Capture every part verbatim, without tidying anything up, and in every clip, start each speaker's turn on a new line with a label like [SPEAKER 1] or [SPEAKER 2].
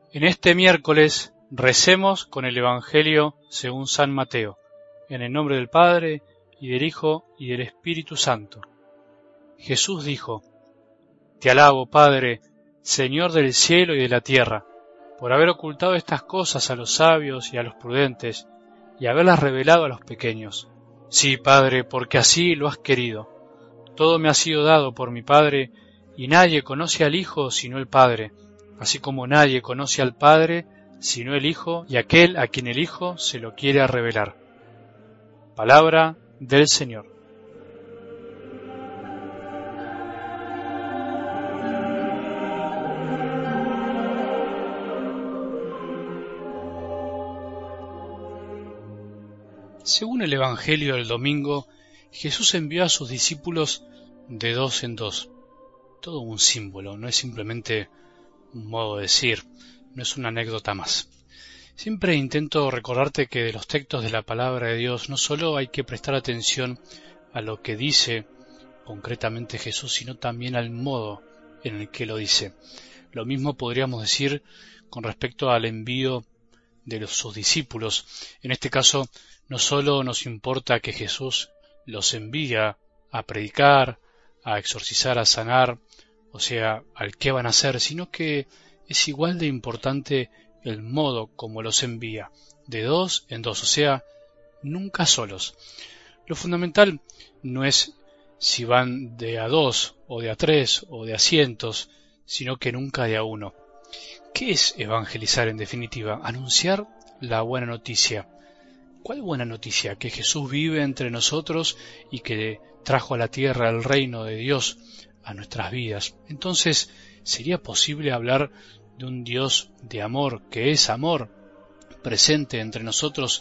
[SPEAKER 1] En este miércoles recemos con el Evangelio según San Mateo, en el nombre del Padre, y del Hijo, y del Espíritu Santo. Jesús dijo: Te alabo, Padre, Señor del cielo y de la tierra, por haber ocultado estas cosas a los sabios y a los prudentes, y haberlas revelado a los pequeños. Sí, Padre, porque así lo has querido. Todo me ha sido dado por mi Padre, y nadie conoce al Hijo sino el Padre, así como nadie conoce al Padre sino el Hijo y aquel a quien el Hijo se lo quiere revelar. Palabra del Señor. Según el Evangelio del domingo, Jesús envió a sus discípulos de dos en dos. Todo un símbolo, no es simplemente un modo de decir, no es una anécdota más. Siempre intento recordarte que de los textos de la palabra de Dios no solo hay que prestar atención a lo que dice concretamente Jesús, sino también al modo en el que lo dice. Lo mismo podríamos decir con respecto al envío de los, sus discípulos. En este caso, no solo nos importa que Jesús los envía a predicar, a exorcizar, a sanar, o sea, al qué van a hacer, sino que es igual de importante el modo como los envía, de dos en dos, o sea, nunca solos. Lo fundamental no es si van de a dos, o de a tres, o de a cientos, sino que nunca de a uno. ¿Qué es evangelizar en definitiva? Anunciar la buena noticia. ¿Cuál buena noticia? Que Jesús vive entre nosotros y que trajo a la tierra el reino de Dios a nuestras vidas. Entonces, ¿sería posible hablar de un Dios de amor, que es amor, presente entre nosotros,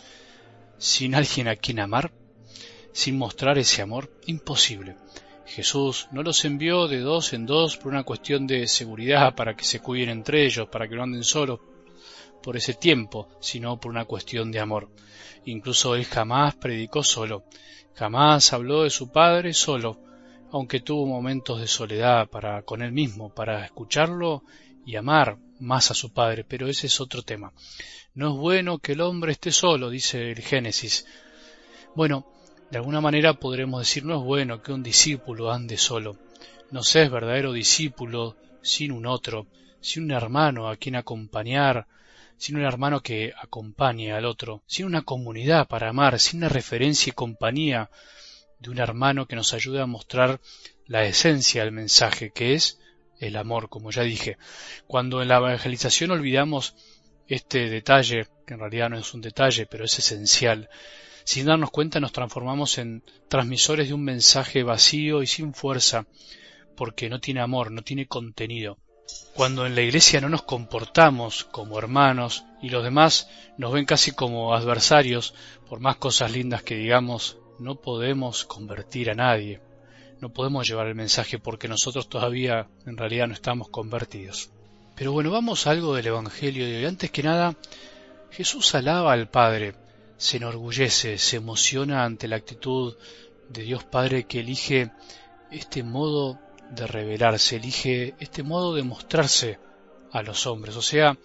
[SPEAKER 1] sin alguien a quien amar? ¿Sin mostrar ese amor? Imposible. Jesús no los envió de dos en dos por una cuestión de seguridad, para que se cuiden entre ellos, para que no anden solos por ese tiempo, sino por una cuestión de amor. Incluso él jamás predicó solo, jamás habló de su Padre solo, aunque tuvo momentos de soledad para con él mismo, para escucharlo y amar más a su Padre, pero ese es otro tema. No es bueno que el hombre esté solo, dice el Génesis. Bueno, de alguna manera podremos decir, no es bueno que un discípulo ande solo. No se es verdadero discípulo sin un otro, sin un hermano a quien acompañar, sin un hermano que acompañe al otro, sin una comunidad para amar, sin una referencia y compañía de un hermano que nos ayude a mostrar la esencia del mensaje, que es el amor, como ya dije. Cuando en la evangelización olvidamos este detalle, que en realidad no es un detalle, pero es esencial, sin darnos cuenta nos transformamos en transmisores de un mensaje vacío y sin fuerza, porque no tiene amor, no tiene contenido. Cuando en la iglesia no nos comportamos como hermanos y los demás nos ven casi como adversarios, por más cosas lindas que digamos, no podemos convertir a nadie, no podemos llevar el mensaje porque nosotros todavía en realidad no estamos convertidos. Pero bueno, vamos a algo del Evangelio de hoy. Antes que nada, Jesús alaba al Padre, se enorgullece, se emociona ante la actitud de Dios Padre que elige este modo de revelarse, elige este modo de mostrarse a los hombres, o sea,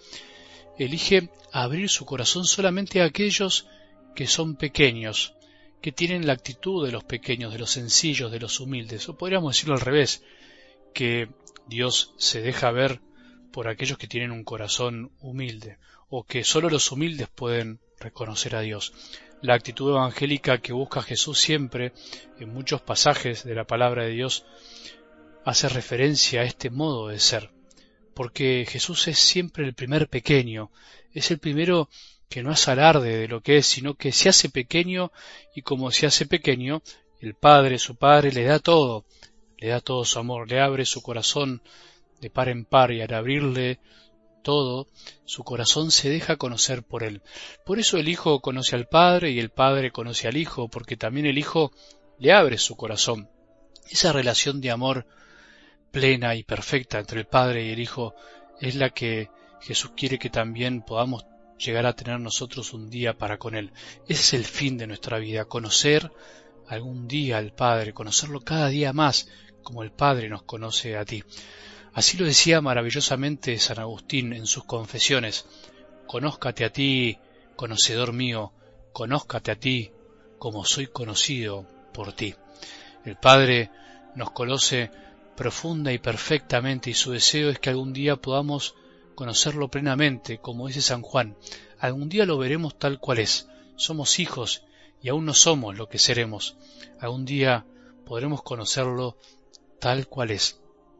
[SPEAKER 1] elige abrir su corazón solamente a aquellos que son pequeños, que tienen la actitud de los pequeños, de los sencillos, de los humildes, o podríamos decirlo al revés, que Dios se deja ver por aquellos que tienen un corazón humilde, o que solo los humildes pueden reconocer a Dios. La actitud evangélica que busca Jesús siempre, en muchos pasajes de la palabra de Dios, hace referencia a este modo de ser, porque Jesús es siempre el primer pequeño, es el primero que no hace alarde de lo que es, sino que se hace pequeño, y como se hace pequeño, el Padre, su Padre, le da todo, le da todo su amor, le abre su corazón de par en par, y al abrirle todo, su corazón se deja conocer por él. Por eso el Hijo conoce al Padre, y el Padre conoce al Hijo, porque también el Hijo le abre su corazón. Esa relación de amor plena y perfecta entre el Padre y el Hijo es la que Jesús quiere que también podamos llegar a tener nosotros un día para con Él. Ese es el fin de nuestra vida, conocer algún día al Padre, conocerlo cada día más, como el Padre nos conoce a ti. Así lo decía maravillosamente San Agustín en sus confesiones: conózcate a ti, conocedor mío, conózcate a ti, como soy conocido por ti. El Padre nos conoce profunda y perfectamente, y su deseo es que algún día podamos conocerlo plenamente, como dice San Juan. Algún día lo veremos tal cual es. Somos hijos y aún no somos lo que seremos. Algún día podremos conocerlo tal cual es.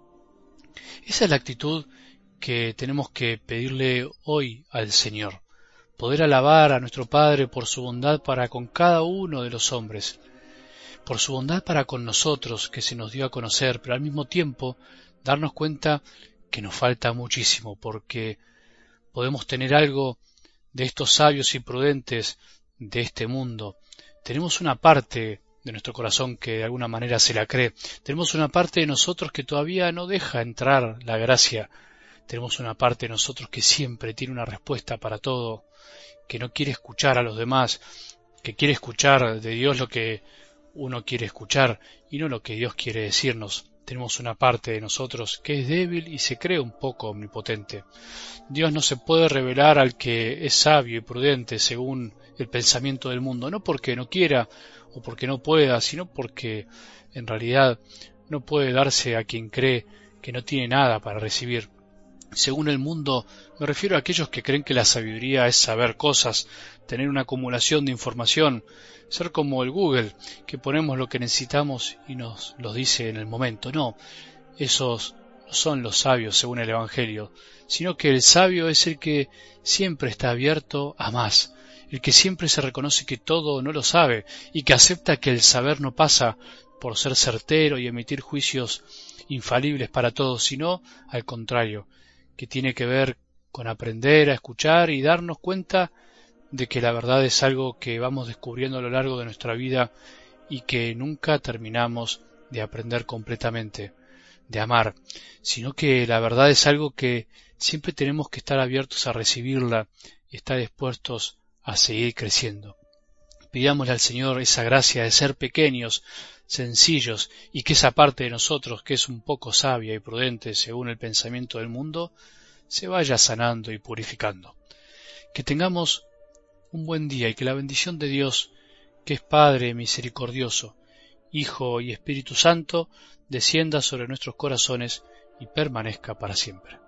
[SPEAKER 1] Esa es la actitud que tenemos que pedirle hoy al Señor. Poder alabar a nuestro Padre por su bondad para con cada uno de los hombres, por su bondad para con nosotros, que se nos dio a conocer, pero al mismo tiempo darnos cuenta que nos falta muchísimo, porque podemos tener algo de estos sabios y prudentes de este mundo. Tenemos una parte de nuestro corazón que de alguna manera se la cree. Tenemos una parte de nosotros que todavía no deja entrar la gracia. Tenemos una parte de nosotros que siempre tiene una respuesta para todo, que no quiere escuchar a los demás, que quiere escuchar de Dios lo que uno quiere escuchar y no lo que Dios quiere decirnos. Tenemos una parte de nosotros que es débil y se cree un poco omnipotente. Dios no se puede revelar al que es sabio y prudente según el pensamiento del mundo, no porque no quiera o porque no pueda, sino porque en realidad no puede darse a quien cree que no tiene nada para recibir. Según el mundo, me refiero a aquellos que creen que la sabiduría es saber cosas, tener una acumulación de información, ser como el Google, que ponemos lo que necesitamos y nos lo dice en el momento. No, esos no son los sabios según el Evangelio, sino que el sabio es el que siempre está abierto a más, el que siempre se reconoce que todo no lo sabe y que acepta que el saber no pasa por ser certero y emitir juicios infalibles para todos, sino al contrario, que tiene que ver con aprender a escuchar y darnos cuenta de que la verdad es algo que vamos descubriendo a lo largo de nuestra vida y que nunca terminamos de aprender completamente, de amar, sino que la verdad es algo que siempre tenemos que estar abiertos a recibirla y estar dispuestos a seguir creciendo. Pidámosle al Señor esa gracia de ser pequeños, sencillos, y que esa parte de nosotros que es un poco sabia y prudente según el pensamiento del mundo, se vaya sanando y purificando. Que tengamos un buen día y que la bendición de Dios, que es Padre misericordioso, Hijo y Espíritu Santo, descienda sobre nuestros corazones y permanezca para siempre.